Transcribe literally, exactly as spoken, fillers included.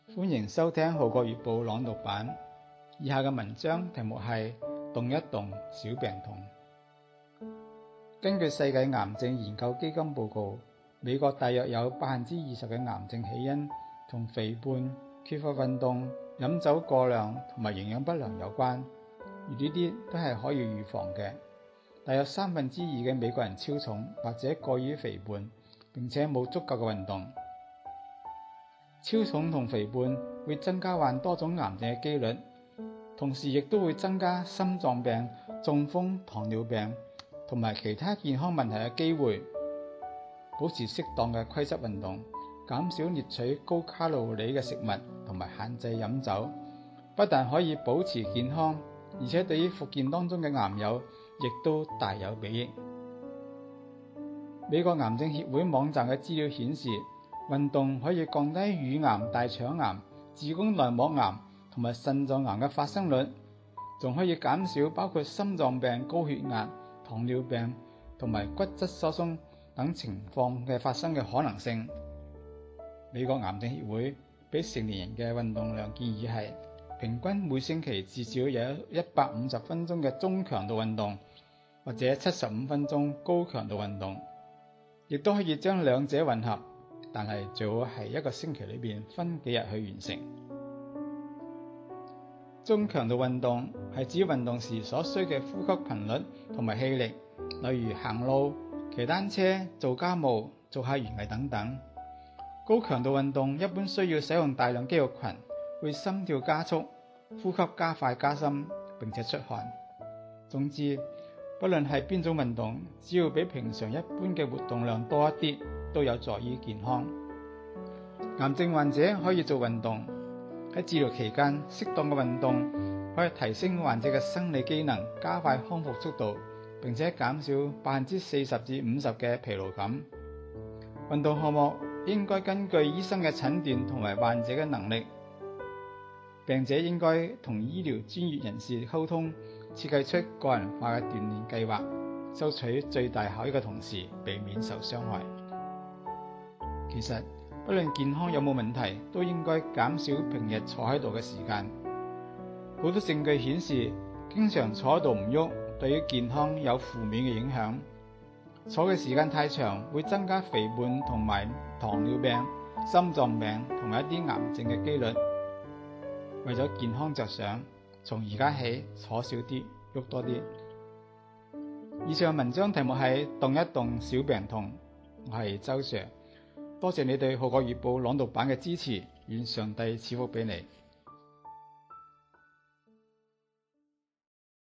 歡迎收聽《號角月報》朗讀版。以下嘅文章題目係動一動小病痛。根據世界癌症研究基金報告，美國大約有百分之二十嘅癌症起因同肥胖、缺乏運動、飲酒過量同埋營養不良有關，而呢啲都係可以預防嘅。大約三分之二嘅美國人超重或者過於肥胖，並且冇足夠嘅運動。超重同肥胖會增加患多種癌症嘅機率，同時亦都會增加心臟病、中風、糖尿病同埋其他健康問題嘅機會。保持適當嘅規則運動，減少攝取高卡路里嘅食物同埋限制飲酒，不但可以保持健康，而且對於復健當中嘅癌友亦都大有裨益。美國癌症協會網站嘅資料顯示，運動可以降低乳癌、大腸癌、子宮內膜癌同埋腎臟癌嘅發生率，仲可以減少包括心臟病、高血壓、糖尿病同埋骨質疏鬆等情況嘅發生嘅可能性。美國癌症協會俾成年人嘅運動量建議係平均每星期至少有一百五十分鐘嘅中強度運動，或者七十五分鐘高強度運動，亦都可以將兩者混合。但係最好係一個星期裏邊分幾日去完成。中強度運動係指運動時所需嘅呼吸頻率同埋氣力，例如行路、騎單車、做家務、做下園藝等等。高強度運動一般需要使用大量肌肉群，會心跳加速、呼吸加快加深，並且出汗。總之，不論係邊種運動，只要比平常一般嘅活動量多一啲，都有助於健康。癌症患者可以做運動，喺治療期間適當嘅運動可以提升患者嘅生理機能，加快康復速度，並且減少百分之四十至五十嘅疲勞感。運動項目應該根據醫生嘅診斷同埋患者嘅能力，病者應該同醫療專業人士溝通，設計出個人化嘅鍛煉計劃，收取最大效益嘅同時避免受傷害。其實不論健康有冇問題，都應該減少平日坐喺度嘅時間。好多證據顯示，經常坐喺度唔喐，對於健康有負面嘅影響。坐嘅時間太長，會增加肥胖同埋糖尿病、心臟病同埋一啲癌症嘅機率。為咗健康着想，從而家起坐少啲，喐多啲。以上文章題目係動一動小病痛，我係周 Sir。多謝你對《號角月報》朗讀版嘅支持，願上帝賜福俾你。